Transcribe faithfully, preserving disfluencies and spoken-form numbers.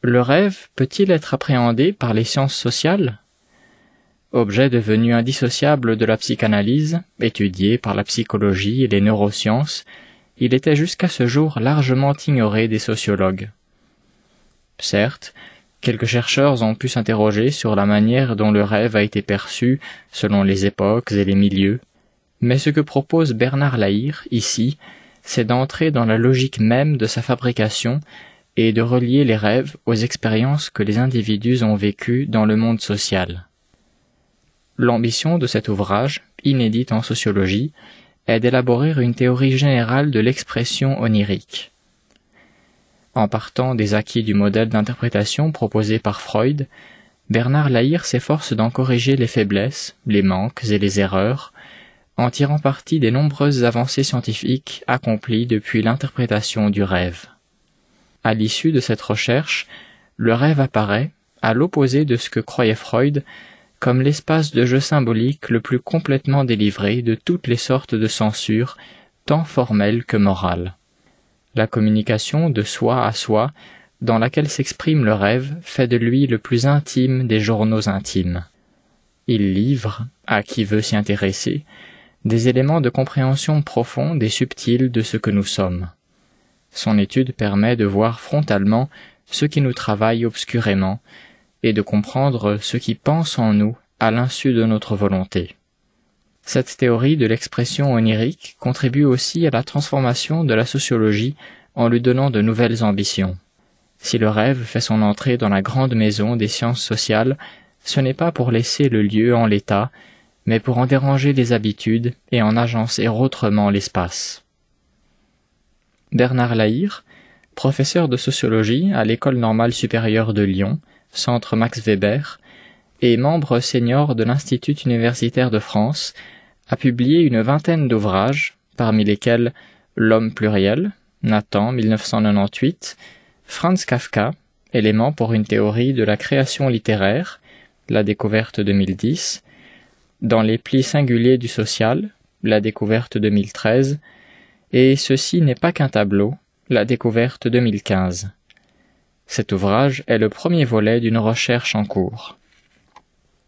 Le rêve peut-il être appréhendé par les sciences sociales ? Objet devenu indissociable de la psychanalyse, étudié par la psychologie et les neurosciences, il était jusqu'à ce jour largement ignoré des sociologues. Certes, quelques chercheurs ont pu s'interroger sur la manière dont le rêve a été perçu selon les époques et les milieux, mais ce que propose Bernard Lahire, ici, c'est d'entrer dans la logique même de sa fabrication et de relier les rêves aux expériences que les individus ont vécues dans le monde social. L'ambition de cet ouvrage, inédite en sociologie, est d'élaborer une théorie générale de l'expression onirique. En partant des acquis du modèle d'interprétation proposé par Freud, Bernard Lahire s'efforce d'en corriger les faiblesses, les manques et les erreurs, en tirant parti des nombreuses avancées scientifiques accomplies depuis l'interprétation du rêve. À l'issue de cette recherche, le rêve apparaît, à l'opposé de ce que croyait Freud, comme l'espace de jeu symbolique le plus complètement délivré de toutes les sortes de censures, tant formelles que morales. La communication de soi à soi, dans laquelle s'exprime le rêve, fait de lui le plus intime des journaux intimes. Il livre, à qui veut s'y intéresser, des éléments de compréhension profonde et subtile de ce que nous sommes. Son étude permet de voir frontalement ce qui nous travaille obscurément, et de comprendre ce qui pense en nous à l'insu de notre volonté. Cette théorie de l'expression onirique contribue aussi à la transformation de la sociologie en lui donnant de nouvelles ambitions. Si le rêve fait son entrée dans la grande maison des sciences sociales, ce n'est pas pour laisser le lieu en l'état, mais pour en déranger les habitudes et en agencer autrement l'espace. Bernard Lahire, professeur de sociologie à l'École normale supérieure de Lyon, Centre Max Weber, et membre senior de l'Institut universitaire de France, a publié une vingtaine d'ouvrages, parmi lesquels L'homme pluriel, Nathan, mille neuf cent quatre-vingt-dix-huit, Franz Kafka, Éléments pour une théorie de la création littéraire, La découverte deux mille dix, Dans les plis singuliers du social, La découverte deux mille treize, et Ceci n'est pas qu'un tableau, La découverte deux mille quinze. Cet ouvrage est le premier volet d'une recherche en cours.